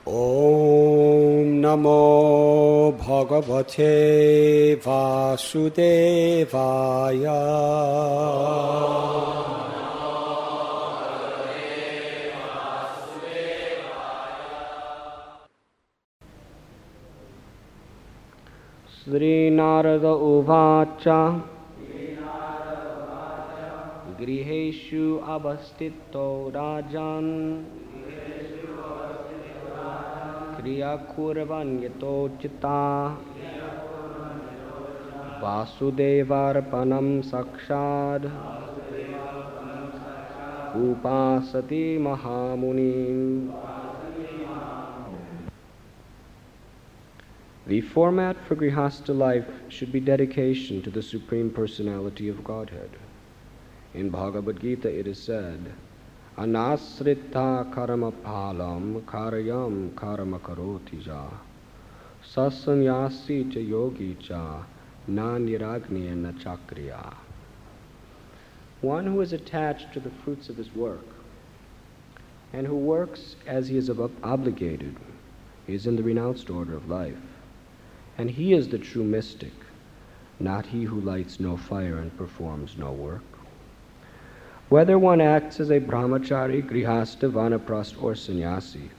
ॐ नमो भगवते वासुदेवाय। श्रीनारद उवाच गृहेषु अवस्थितो राजन् क्रिया कुर्वन् यथोचिता वासुदेवार्पणं साक्षात् उपासते महामुनिम्. The format for Grihastha life should be dedication to the Supreme Personality of Godhead. In Bhagavad Gita it is said, Anasrita karma palam karyam karma karoti ja sasanyasi cha yogi cha na niragniya na chakriya. One who is attached to the fruits of his work and who works as he is obligated is in the renounced order of life. And he is the true mystic, not he who lights no fire and performs no work. Whether one acts as a brahmachari, grihastha, vanaprastha, or sannyasi,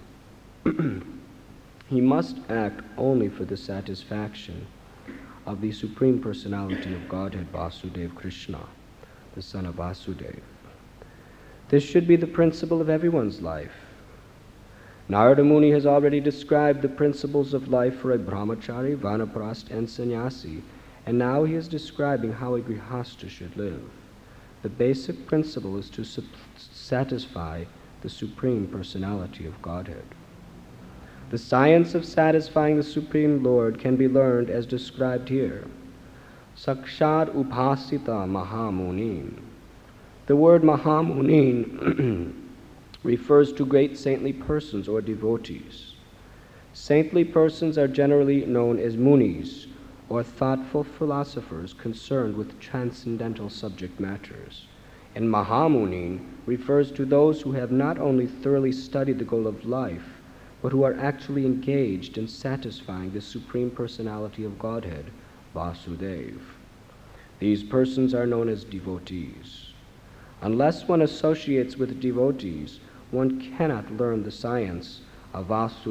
he must act only for the satisfaction of the Supreme Personality of Godhead, Vasudeva Krishna, the son of Vasudeva. This should be the principle of everyone's life. Narada Muni has already described the principles of life for a brahmachari, vanaprastha, and sannyasi, and now he is describing how a grihastha should live. The basic principle is to satisfy the Supreme Personality of Godhead. The science of satisfying the Supreme Lord can be learned as described here. Sakshat upasita mahamunin. The word mahamunin refers to great saintly persons or devotees. Saintly persons are generally known as munis, or thoughtful philosophers concerned with transcendental subject matters. And Mahamunin refers to those who have not only thoroughly studied the goal of life, but who are actually engaged in satisfying the Supreme Personality of Godhead, Vasudeva. These persons are known as devotees. Unless one associates with devotees, one cannot learn the science of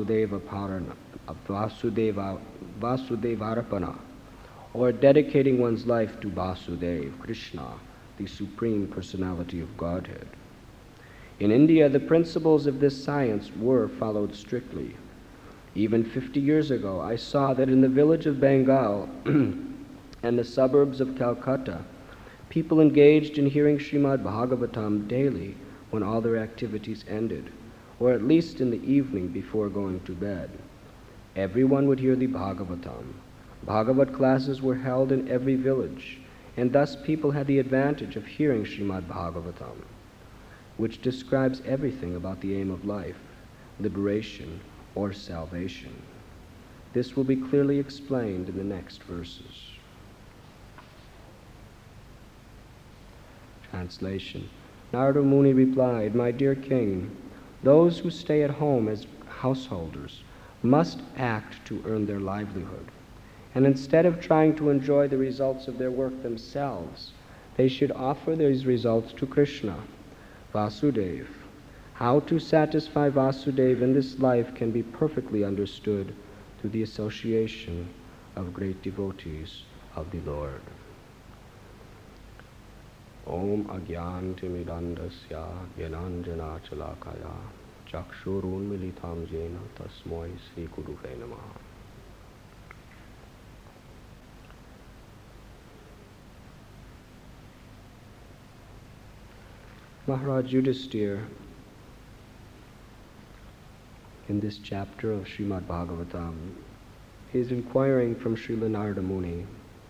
Vasudevarpana, or dedicating one's life to Vasudeva, Krishna, the Supreme Personality of Godhead. In India, the principles of this science were followed strictly. Even 50 years ago, I saw that in the village of Bengal and the suburbs of Calcutta, people engaged in hearing Srimad Bhagavatam daily when all their activities ended, or at least in the evening before going to bed. Everyone would hear the Bhagavatam. Bhagavat classes were held in every village, and thus people had the advantage of hearing Srimad Bhagavatam, which describes everything about the aim of life, liberation, or salvation. This will be clearly explained in the next verses. Translation. Narada Muni replied, My dear king, those who stay at home as householders must act to earn their livelihood. And instead of trying to enjoy the results of their work themselves, they should offer these results to Krishna, Vasudeva. How to satisfy Vasudeva in this life can be perfectly understood through the association of great devotees of the Lord. Om agyantimidandasya gyananjana chalakaya chakshurun militam jena tasmoi Sri Guruve namaha. Maharaj Yudhisthira, in this chapter of Srimad Bhagavatam, is inquiring from Srila Narada Muni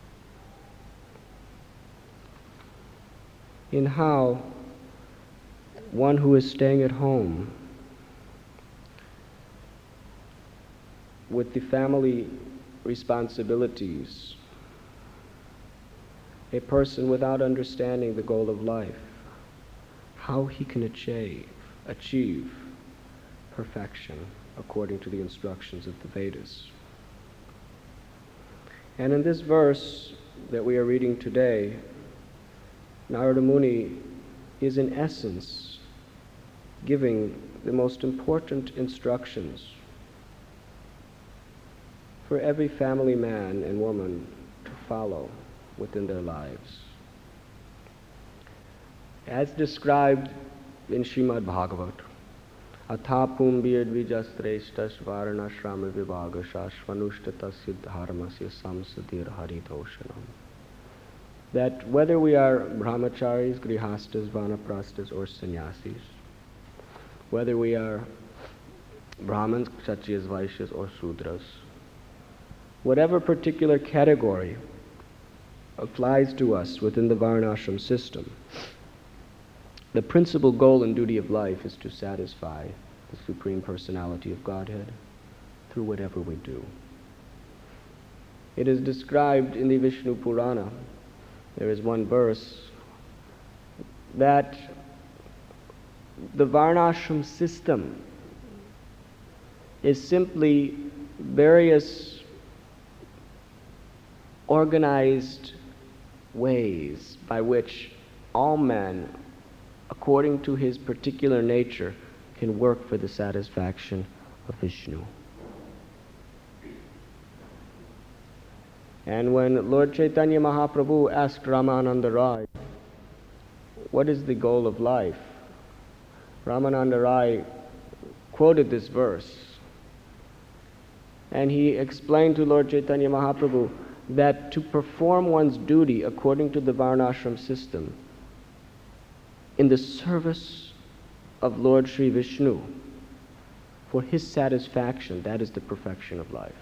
in how one who is staying at home with the family responsibilities, a person without understanding the goal of life, how he can achieve perfection according to the instructions of the Vedas. And in this verse that we are reading today, Narada Muni is in essence giving the most important instructions for every family man and woman to follow within their lives. As described in Srimad Bhagavat, Athapum Biyadvijasreshtas Varanashrama Vibhagasha Svanushtata Dharmasya Samsadir Haridoshanam. That whether we are brahmacharis, grihastas, vanaprasthas, or sannyasis, whether we are brahmins, kshatriyas, vaishyas, or sudras, whatever particular category applies to us within the varnashram system, the principal goal and duty of life is to satisfy the Supreme Personality of Godhead through whatever we do. It is described in the Vishnu Purana. There is one verse that the varnashram system is simply various organized ways by which all men, according to his particular nature, can work for the satisfaction of Vishnu. And when Lord Chaitanya Mahaprabhu asked Ramananda Rai, what is the goal of life? Ramananda Rai quoted this verse, and he explained to Lord Chaitanya Mahaprabhu that to perform one's duty according to the varnashram system in the service of Lord Sri Vishnu, for his satisfaction, that is the perfection of life.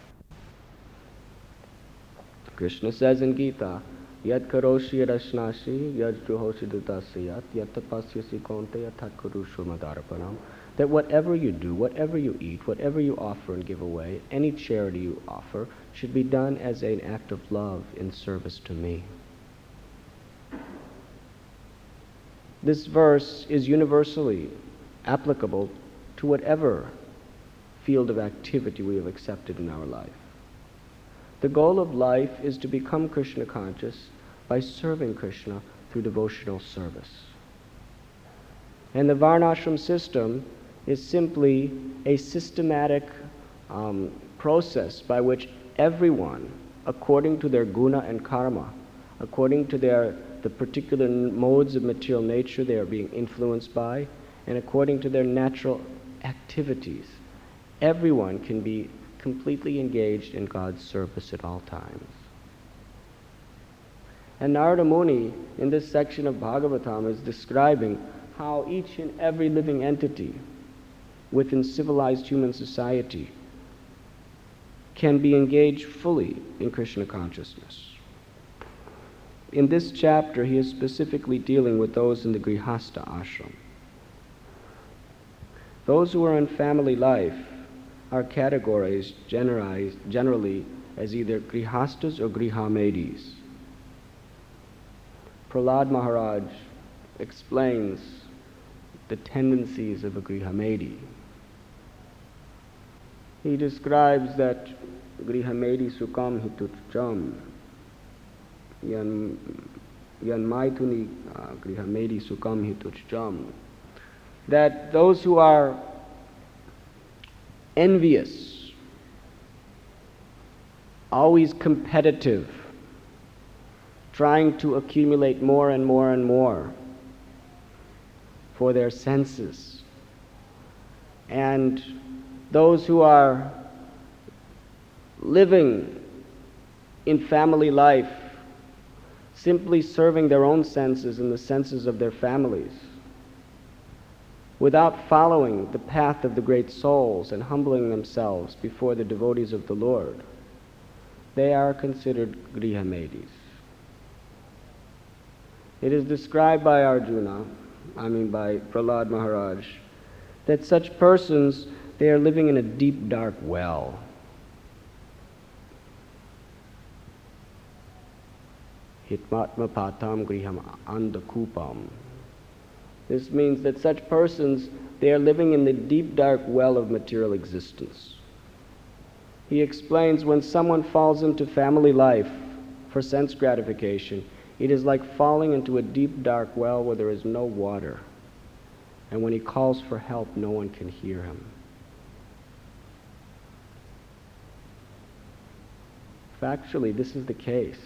Krishna says in Gita, Yad karoshi yadashnashi, yad juhoshi dutasiyat, yad tapasyasi konte yad kurushu madarapanam, that whatever you do, whatever you eat, whatever you offer and give away, any charity you offer, should be done as an act of love in service to me. This verse is universally applicable to whatever field of activity we have accepted in our life. The goal of life is to become Krishna conscious by serving Krishna through devotional service. And the varnashram system is simply a systematic process by which everyone, according to their guna and karma, according to the particular modes of material nature they are being influenced by, and according to their natural activities, everyone can be completely engaged in God's service at all times. And Narada Muni, in this section of Bhagavatam, is describing how each and every living entity within civilized human society can be engaged fully in Krishna consciousness. In this chapter, he is specifically dealing with those in the Grihastha ashram. Those who are in family life are categorized generally as either Grihasthas or Grihamedis. Prahlad Maharaj explains the tendencies of a Grihamedi. He describes that Grihamedi Sukam Hitucham Yan Maithuni Grihamedi Sukam Hitucham, that those who are envious, always competitive, trying to accumulate more and more and more for their senses, and those who are living in family life simply serving their own senses and the senses of their families, without following the path of the great souls and humbling themselves before the devotees of the Lord, they are considered Grihamedis. It is described by by Prahlad Maharaj, that such persons, they are living in a deep, dark well. Hitmatma patam griham andakupam. This means that such persons they are living in the deep dark well of material existence. He explains when someone falls into family life for sense gratification, it is like falling into a deep dark well where there is no water. And when he calls for help, no one can hear him. Factually, this is the case.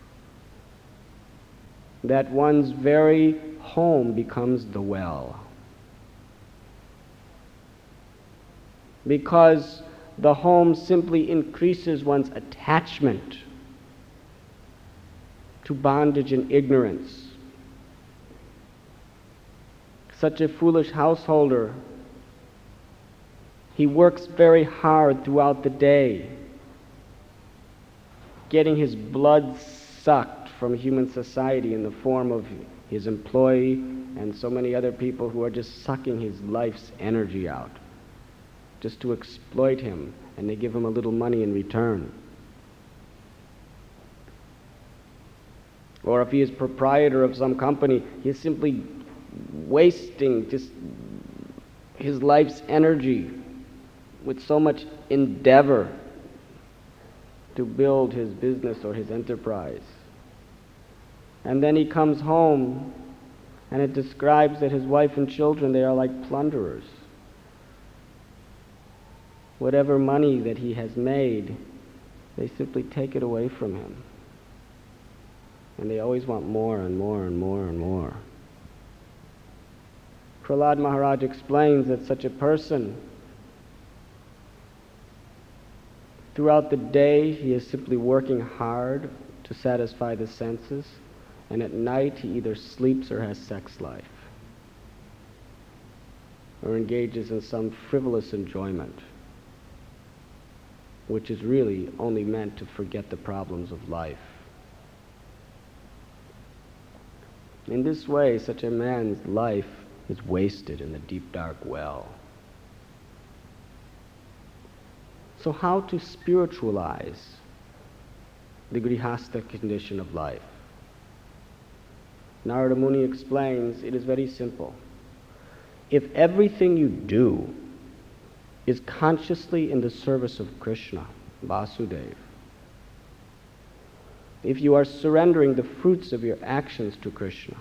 That one's very home becomes the well. Because the home simply increases one's attachment to bondage and ignorance. Such a foolish householder, he works very hard throughout the day, getting his blood sucked from human society in the form of his employee and so many other people who are just sucking his life's energy out, just to exploit him, and they give him a little money in return. Or if he is proprietor of some company, he is simply wasting just his life's energy with so much endeavor to build his business or his enterprise. And then he comes home, and it describes that his wife and children, they are like plunderers. Whatever money that he has made, they simply take it away from him. And they always want more and more and more and more. Prahlad Maharaj explains that such a person, throughout the day, he is simply working hard to satisfy the senses, and at night he either sleeps or has sex life, or engages in some frivolous enjoyment, which is really only meant to forget the problems of life. In this way, such a man's life is wasted in the deep dark well. So how to spiritualize the grihastha condition of life? Narada Muni explains it is very simple. If everything you do is consciously in the service of Krishna, Vasudeva, if you are surrendering the fruits of your actions to Krishna,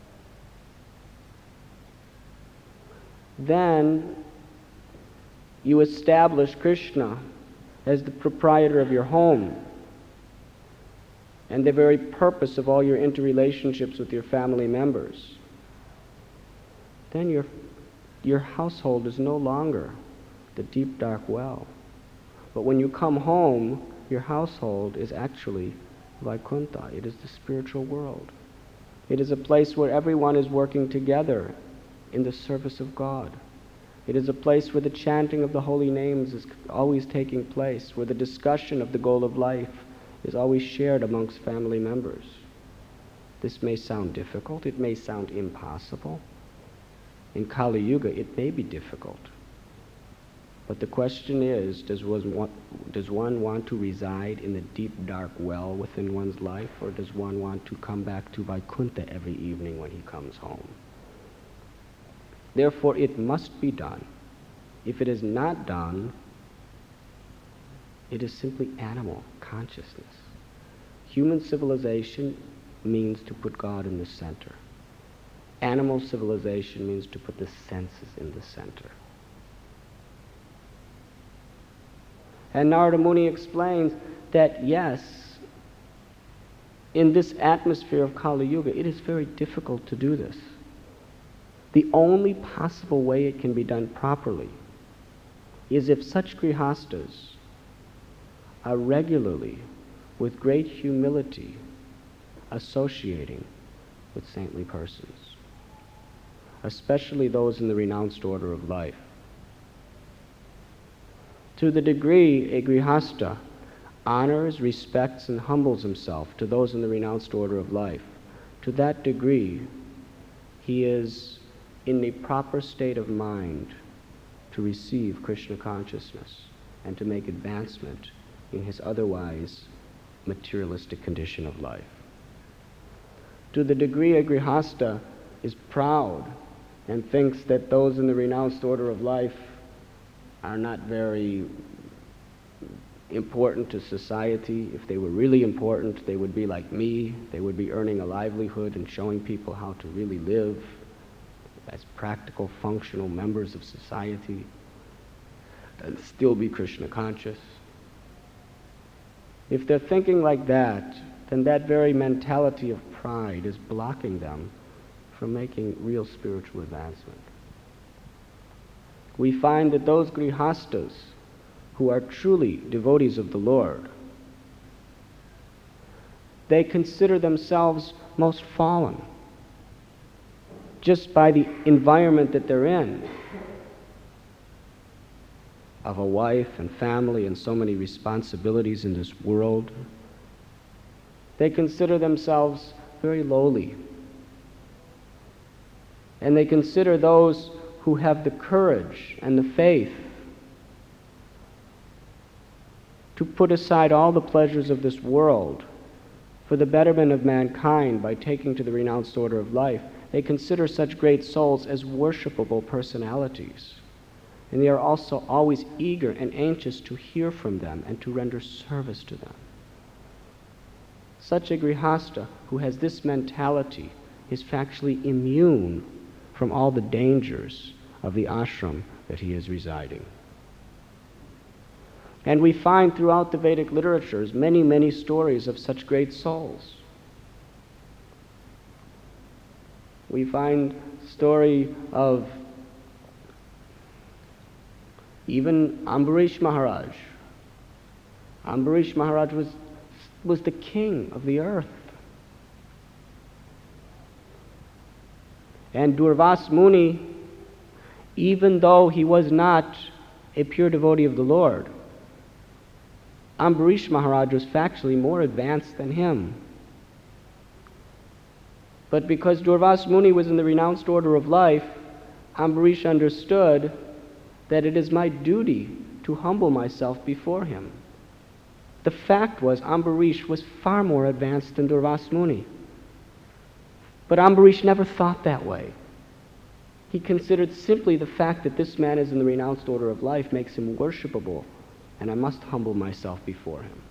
then you establish Krishna as the proprietor of your home and the very purpose of all your interrelationships with your family members. Then your household is no longer the deep dark well. But when you come home, your household is actually Vaikuntha. It is the spiritual world. It is a place where everyone is working together in the service of God. It is a place where the chanting of the holy names is always taking place, where the discussion of the goal of life is always shared amongst family members. This may sound difficult, it may sound impossible. In Kali Yuga, it may be difficult. But the question is, does one want to reside in the deep dark well within one's life, or does one want to come back to Vaikuntha every evening when he comes home? Therefore, it must be done. If it is not done, it is simply animal consciousness. Human civilization means to put God in the center. Animal civilization means to put the senses in the center. And Narada Muni explains that yes, in this atmosphere of Kali Yuga, it is very difficult to do this. The only possible way it can be done properly is if such grihastas are regularly, with great humility, associating with saintly persons, especially those in the renounced order of life. To the degree a grihasta honors, respects, and humbles himself to those in the renounced order of life, to that degree he is in the proper state of mind to receive Krishna consciousness and to make advancement in his otherwise materialistic condition of life. To the degree a grihasta is proud and thinks that those in the renounced order of life are not very important to society. If they were really important, they would be like me. They would be earning a livelihood and showing people how to really live as practical, functional members of society and still be Krishna conscious. If they're thinking like that, then that very mentality of pride is blocking them from making real spiritual advancement. We find that those grihastas who are truly devotees of the Lord, they consider themselves most fallen just by the environment that they're in, of a wife and family and so many responsibilities in this world. They consider themselves very lowly. And they consider those who have the courage and the faith to put aside all the pleasures of this world for the betterment of mankind by taking to the renounced order of life. They consider such great souls as worshipable personalities. And they are also always eager and anxious to hear from them and to render service to them. Such a grihasta who has this mentality is factually immune from all the dangers of the ashram that he is residing. And we find throughout the Vedic literatures many, many stories of such great souls. We find story of even Ambarish Maharaj. Ambarish Maharaj was the king of the earth. And Durvas Muni, even though he was not a pure devotee of the Lord, Ambarish Maharaj was factually more advanced than him. But because Durvas Muni was in the renounced order of life, Ambarish understood that it is my duty to humble myself before him. The fact was, Ambarish was far more advanced than Durvas Muni. But Ambarish never thought that way. He considered simply the fact that this man is in the renounced order of life makes him worshipable, and I must humble myself before him.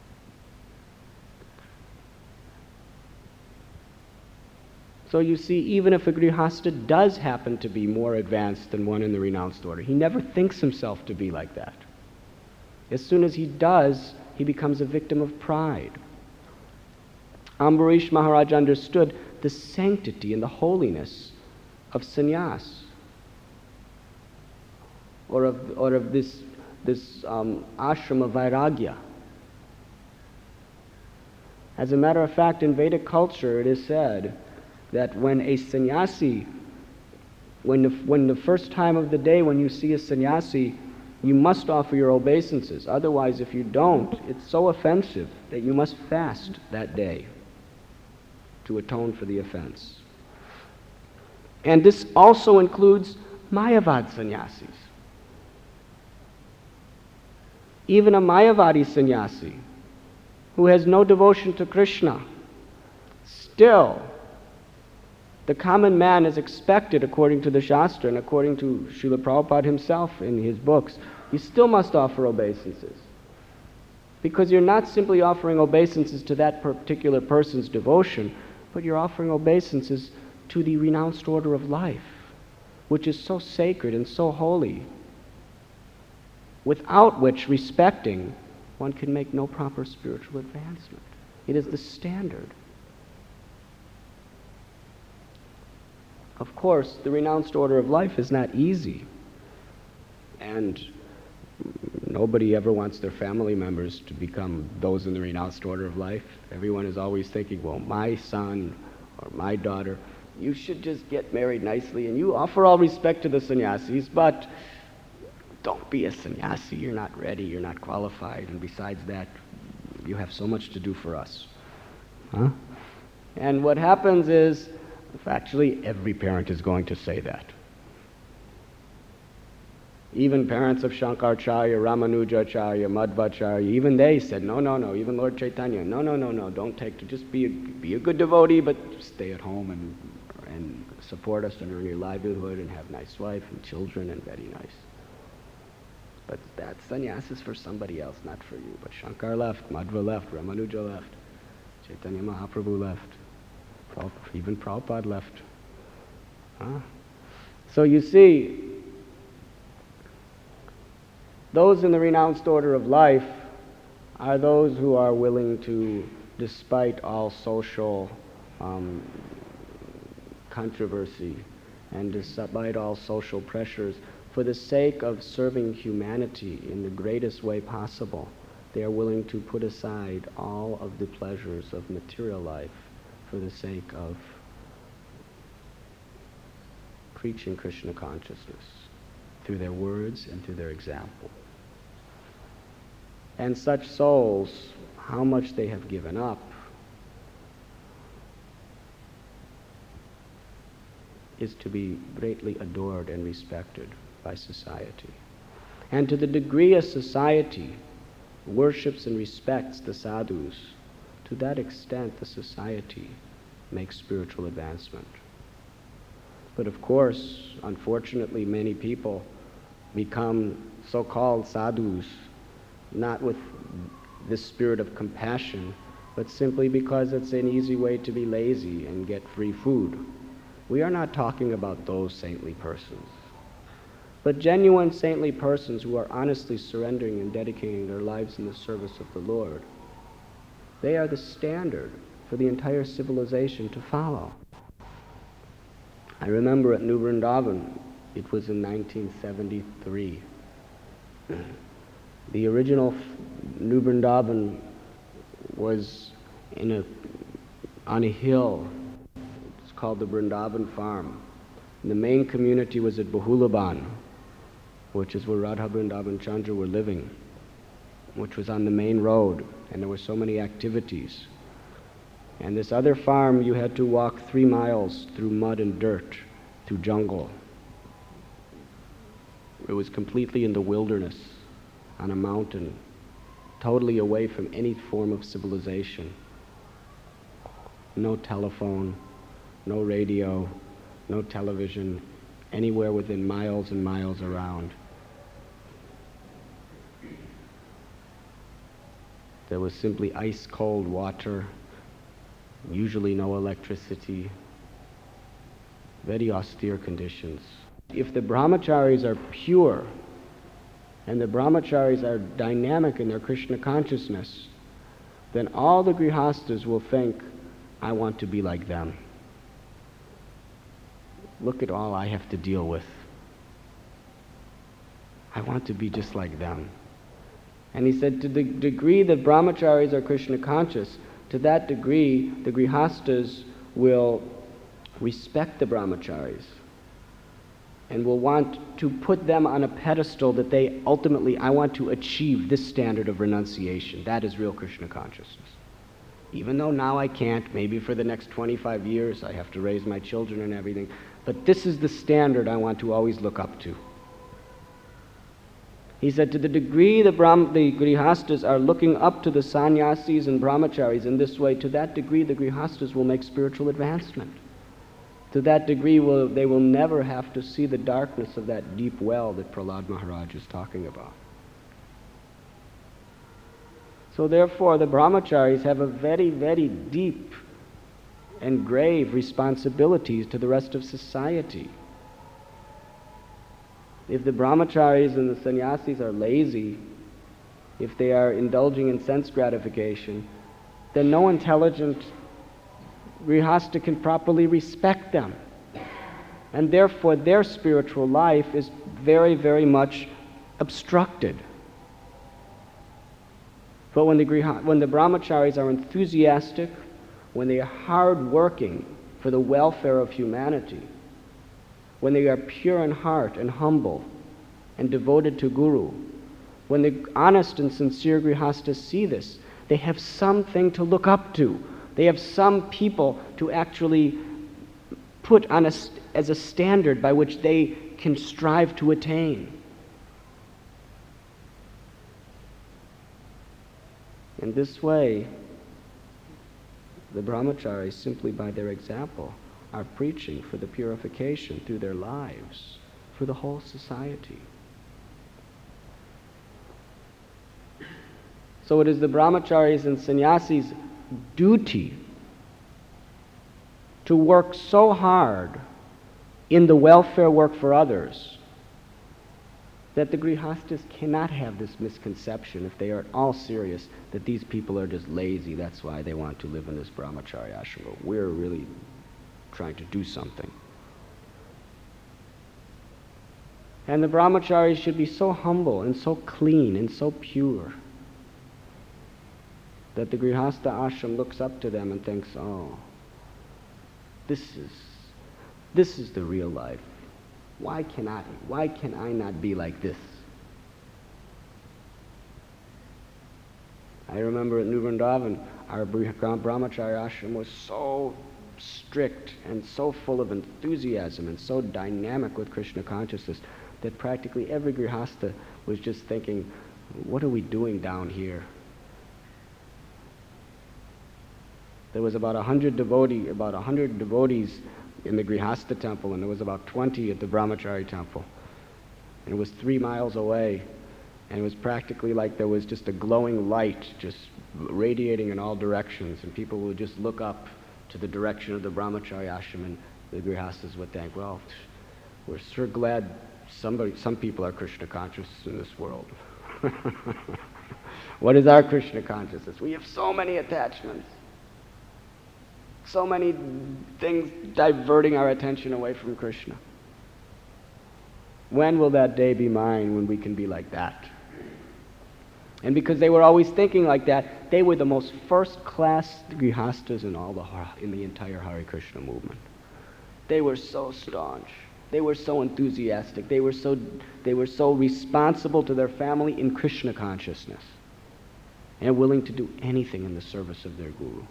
So you see, even if a grihasta does happen to be more advanced than one in the renounced order, he never thinks himself to be like that. As soon as he does, he becomes a victim of pride. Ambarish Maharaj understood the sanctity and the holiness of sannyas, or of this ashram of vairagya. As a matter of fact, in Vedic culture it is said that when a sannyasi, when the first time of the day when you see a sannyasi, you must offer your obeisances. Otherwise, if you don't, it's so offensive that you must fast that day to atone for the offense. And this also includes Mayavad sannyasis. Even a Mayavadi sannyasi who has no devotion to Krishna, still the common man is expected, according to the Shastra and according to Srila Prabhupada himself in his books, you still must offer obeisances. Because you're not simply offering obeisances to that particular person's devotion, but you're offering obeisances to the renounced order of life, which is so sacred and so holy, without which, respecting, one can make no proper spiritual advancement. It is the standard. Of course, the renounced order of life is not easy, and nobody ever wants their family members to become those in the renounced order of life. Everyone is always thinking, well, my son or my daughter, you should just get married nicely, and you offer all respect to the sannyasis, but don't be a sannyasi. You're not ready, you're not qualified, and besides that, you have so much to do for us. Huh? And what happens is, actually, every parent is going to say that. Even parents of Shankaracharya, Ramanujacharya, Madhvacharya, even they said, no, even Lord Chaitanya, no, don't take to, just be a good devotee, but stay at home and support us and earn your livelihood and have nice wife and children and very nice. But that sannyas is for somebody else, not for you. But Shankar left, Madhva left, Ramanuja left, Chaitanya Mahaprabhu left, even Prabhupada left. Huh? So you see, those in the renounced order of life are those who are willing to, despite all social controversy and despite all social pressures, for the sake of serving humanity in the greatest way possible, they are willing to put aside all of the pleasures of material life for the sake of preaching Krishna consciousness through their words and through their example. And such souls, how much they have given up is to be greatly adored and respected by society. And to the degree a society worships and respects the sadhus, to that extent the society makes spiritual advancement. But of course, unfortunately, many people become so-called sadhus, not with this spirit of compassion, but simply because it's an easy way to be lazy and get free food. We are not talking about those saintly persons, but genuine saintly persons who are honestly surrendering and dedicating their lives in the service of the Lord. They are the standard for the entire civilization to follow. I remember at New Vrindavan, it was in 1973. The original New Vrindavan was on a hill. It's called the Vrindavan Farm. And the main community was at Bahulaban, which is where Radha Vrindavan Chandra were living, which was on the main road, and there were so many activities. And this other farm, you had to walk 3 miles through mud and dirt, through jungle. It was completely in the wilderness, on a mountain, totally away from any form of civilization. No telephone, no radio, no television, anywhere within miles and miles around. There was simply ice-cold water, usually no electricity, very austere conditions. If the brahmacharis are pure, and the brahmacharis are dynamic in their Krishna consciousness, then all the grihastas will think, I want to be like them. Look at all I have to deal with. I want to be just like them. And he said, to the degree that brahmacharis are Krishna conscious, to that degree the grihastas will respect the brahmacharis and will want to put them on a pedestal that they ultimately, I want to achieve this standard of renunciation. That is real Krishna consciousness. Even though now I can't, maybe for the next 25 years I have to raise my children and everything, but this is the standard I want to always look up to. He said, to the degree the grihastas are looking up to the sannyasis and brahmacharis in this way, to that degree the grihastas will make spiritual advancement. To that degree they will never have to see the darkness of that deep well that Prahlad Maharaj is talking about. So therefore the brahmacharis have a very, very deep and grave responsibilities to the rest of society. If the brahmacharis and the sannyasis are lazy, if they are indulging in sense gratification, then no intelligent grihasta can properly respect them. And therefore their spiritual life is very, very much obstructed. But when the brahmacharis are enthusiastic, when they are hard-working for the welfare of humanity, when they are pure in heart and humble and devoted to Guru, when the honest and sincere grihastas see this, they have something to look up to. They have some people to actually put on as a standard by which they can strive to attain. In this way, the brahmacharis, simply by their example, are preaching for the purification through their lives, for the whole society. So it is the brahmacharis and sannyasis' duty to work so hard in the welfare work for others that the grihastas cannot have this misconception, if they are at all serious, that these people are just lazy, that's why they want to live in this brahmacharya ashrama. We're really trying to do something. And the brahmacharis should be so humble and so clean and so pure that the grihastha ashram looks up to them and thinks, oh, this is the real life. Why can I not be like this? I remember at New Vrindavan, our brahmacharya ashram was so strict and so full of enthusiasm and so dynamic with Krishna consciousness that practically every grihastha was just thinking, what are we doing down here? There was about 100 devotees in the Grihastha temple, and there was about 20 at the Brahmachari temple. And it was 3 miles away, and it was practically like there was just a glowing light just radiating in all directions, and people would just look up to the direction of the Brahmachari ashram, and the Grihasthas would think, well, we're sure glad some people are Krishna conscious in this world. What is our Krishna consciousness? We have so many attachments. So many things diverting our attention away from Krishna. When will that day be mine when we can be like that? And because they were always thinking like that, they were the most first-class grihastas in the entire Hare Krishna movement. They were so staunch. They were so enthusiastic. They were so responsible to their family in Krishna consciousness, and willing to do anything in the service of their guru.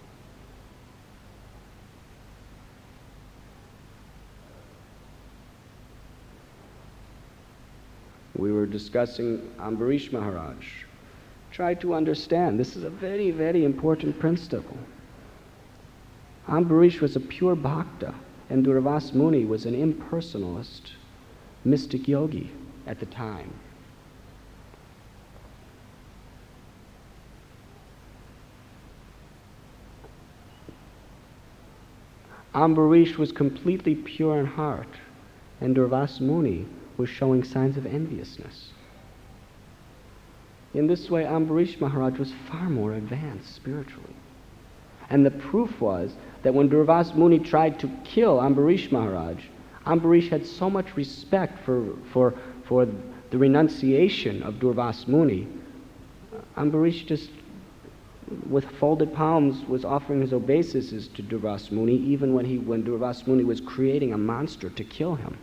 We were discussing Ambarish Maharaj. Try to understand, this is a very, very important principle. Ambarish was a pure bhakta, and Durvas Muni was an impersonalist, mystic yogi at the time. Ambarish was completely pure in heart, and Durvas Muni was showing signs of enviousness. In this way, Ambarish Maharaj was far more advanced spiritually. And the proof was that when Durvas Muni tried to kill Ambarish Maharaj, Ambarish had so much respect for the renunciation of Durvas Muni. Ambarish just, with folded palms, was offering his obeisances to Durvas Muni, even when Durvas Muni was creating a monster to kill him.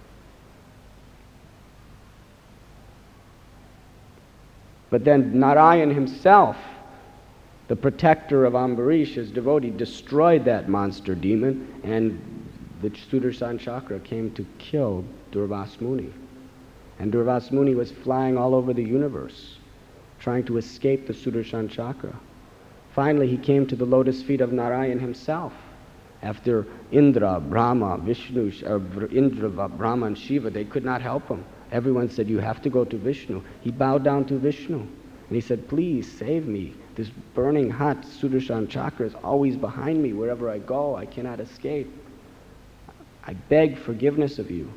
But then Narayan himself, the protector of Ambarish, his devotee, destroyed that monster demon, and the Sudarshan Chakra came to kill Durvas Muni. And Durvas Muni was flying all over the universe, trying to escape the Sudarshan Chakra. Finally, he came to the lotus feet of Narayan himself. After Indra, Brahma, Vishnu, Indra, Brahma, and Shiva, they could not help him. Everyone said, you have to go to Vishnu. He bowed down to Vishnu. And he said, please save me. This burning hot Sudarshan Chakra is always behind me. Wherever I go, I cannot escape. I beg forgiveness of you.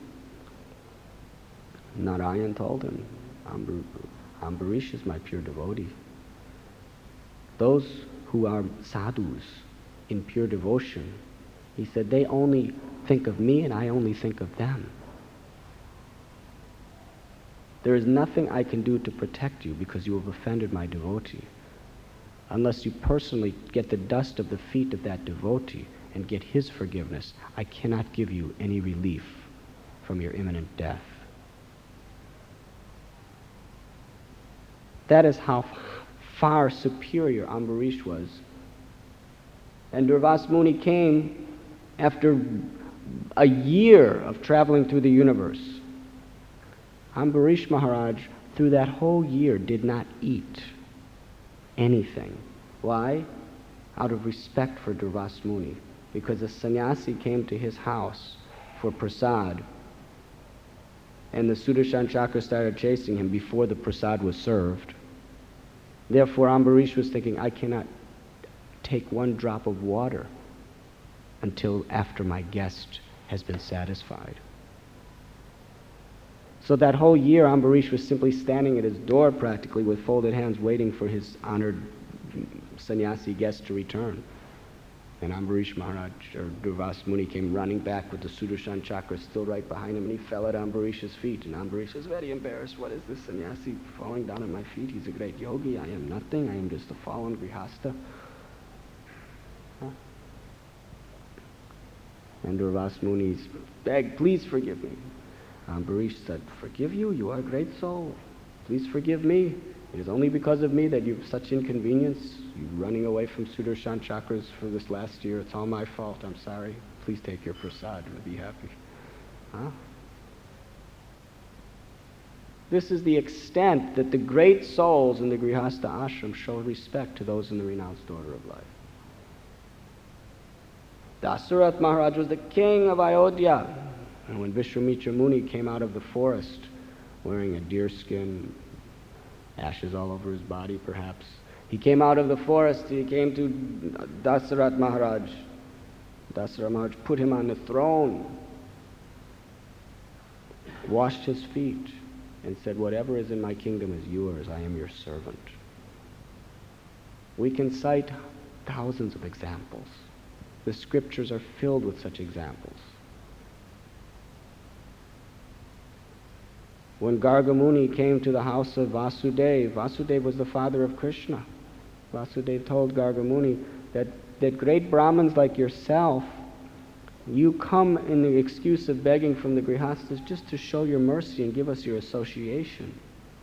Narayan told him, Ambarish is my pure devotee. Those who are sadhus in pure devotion, he said, they only think of me and I only think of them. There is nothing I can do to protect you because you have offended my devotee. Unless you personally get the dust of the feet of that devotee and get his forgiveness, I cannot give you any relief from your imminent death. That is how far superior Ambarish was. And Durvas Muni came after a year of traveling through the universe. Ambarish Maharaj, through that whole year, did not eat anything. Why? Out of respect for Durvas Muni. because a sannyasi came to his house for prasad, and the Sudarshan Chakra started chasing him before the prasad was served. Therefore, Ambarish was thinking, I cannot take one drop of water until after my guest has been satisfied. So that whole year, Ambarish was simply standing at his door practically with folded hands waiting for his honored sannyasi guest to return. And Ambarish Maharaj, or Durvas Muni, came running back with the Sudarshan Chakra still right behind him, and he fell at Ambarish's feet. And Ambarish was very embarrassed. What is this sannyasi falling down at my feet? He's a great yogi. I am nothing. I am just a fallen grihasta. Huh? And Durvas Muni begged, please forgive me. Ambarish said, forgive you? You are a great soul. Please forgive me. It is only because of me that you have such inconvenience. You running away from Sudarshan Chakras for this last year. It's all my fault. I'm sorry. Please take your prasad and be happy. Huh? This is the extent that the great souls in the Grihastha ashram show respect to those in the renounced order of life. Dasarath Maharaj was the king of Ayodhya. And when Vishwamitra Muni came out of the forest wearing a deer skin, ashes all over his body perhaps, he came out of the forest, he came to Dasarath Maharaj. Dasarath Maharaj put him on the throne, washed his feet, and said, whatever is in my kingdom is yours, I am your servant. We can cite thousands of examples. The scriptures are filled with such examples. When Garga Muni came to the house of Vasudeva, Vasudeva was the father of Krishna. Vasudeva told Garga Muni that great Brahmins like yourself, you come in the excuse of begging from the Grihasthas just to show your mercy and give us your association.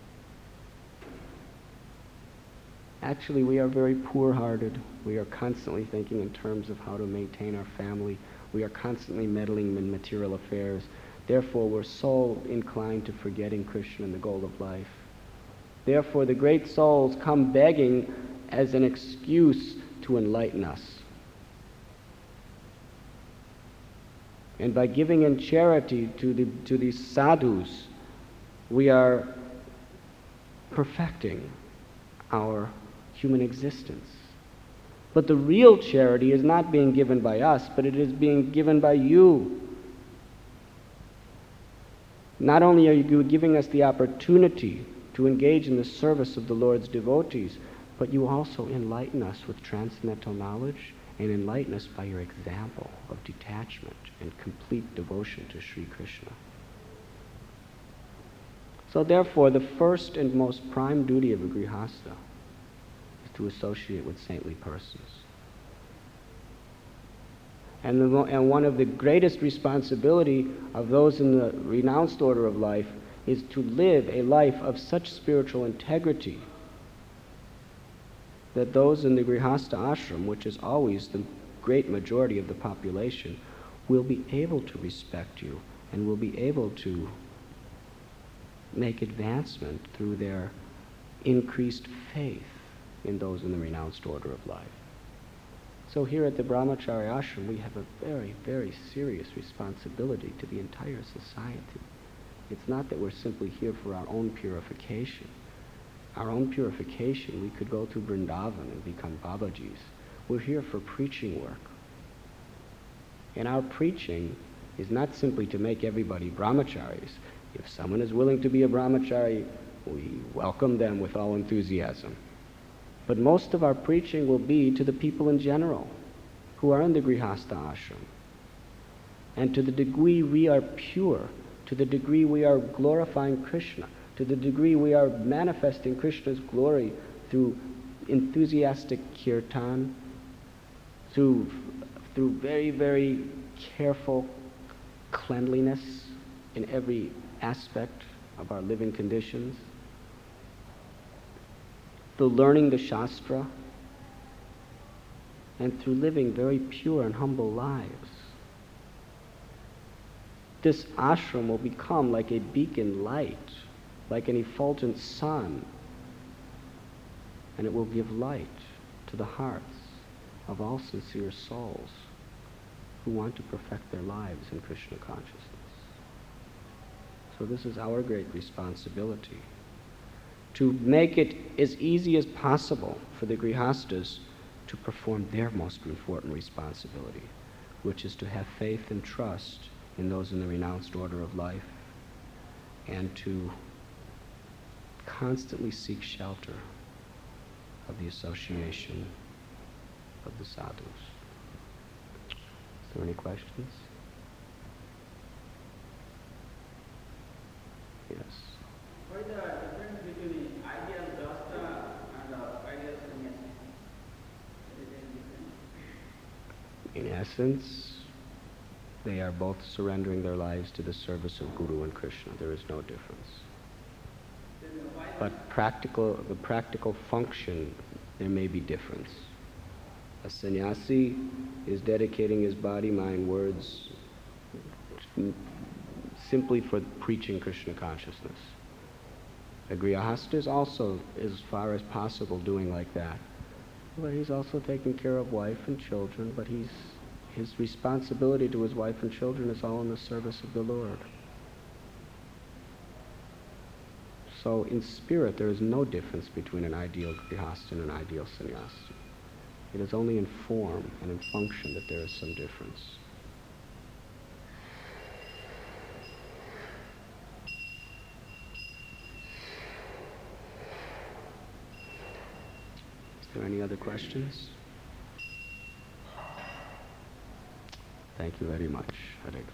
Actually, we are very poor-hearted. We are constantly thinking in terms of how to maintain our family. We are constantly meddling in material affairs. Therefore, we're so inclined to forgetting Krishna and the goal of life. Therefore, the great souls come begging as an excuse to enlighten us. And by giving in charity to these sadhus, we are perfecting our human existence. But the real charity is not being given by us, but it is being given by you. Not only are you giving us the opportunity to engage in the service of the Lord's devotees, but you also enlighten us with transcendental knowledge and enlighten us by your example of detachment and complete devotion to Sri Krishna. So therefore, the first and most prime duty of a Grihastha is to associate with saintly persons. And one of the greatest responsibility of those in the renounced order of life is to live a life of such spiritual integrity that those in the Grihastha ashram, which is always the great majority of the population, will be able to respect you and will be able to make advancement through their increased faith in those in the renounced order of life. So here at the Brahmachari ashram, we have a very, very serious responsibility to the entire society. It's not that we're simply here for our own purification. Our own purification, we could go to Vrindavan and become Babajis. We're here for preaching work. And our preaching is not simply to make everybody brahmacharis. If someone is willing to be a brahmachari, we welcome them with all enthusiasm. But most of our preaching will be to the people in general who are in the Grihastha ashram. And to the degree we are pure, to the degree we are glorifying Krishna, to the degree we are manifesting Krishna's glory through enthusiastic kirtan, through very, very careful cleanliness in every aspect of our living conditions, through learning the Shastra, and through living very pure and humble lives. This ashram will become like a beacon light, like an effulgent sun, and it will give light to the hearts of all sincere souls. who want to perfect their lives in Krishna consciousness. So this is our great responsibility, to make it as easy as possible for the grihastas to perform their most important responsibility, which is to have faith and trust in those in the renounced order of life, and to constantly seek shelter of the association of the sadhus. Is there any questions? Yes. What is the difference between ideal grihastha and ideal sannyasi? Is there any difference? In essence, they are both surrendering their lives to the service of Guru and Krishna. There is no difference. But the practical function, there may be difference. A sannyasi is dedicating his body, mind, words simply for preaching Krishna consciousness. A grihastha is also, as far as possible, doing like that. But he's also taking care of wife and children, but his responsibility to his wife and children is all in the service of the Lord. So in spirit, there is no difference between an ideal grihastha and an ideal sannyasi. It is only in form and in function that there is some difference. Is there any other questions? Thank you very much. Hare Krishna.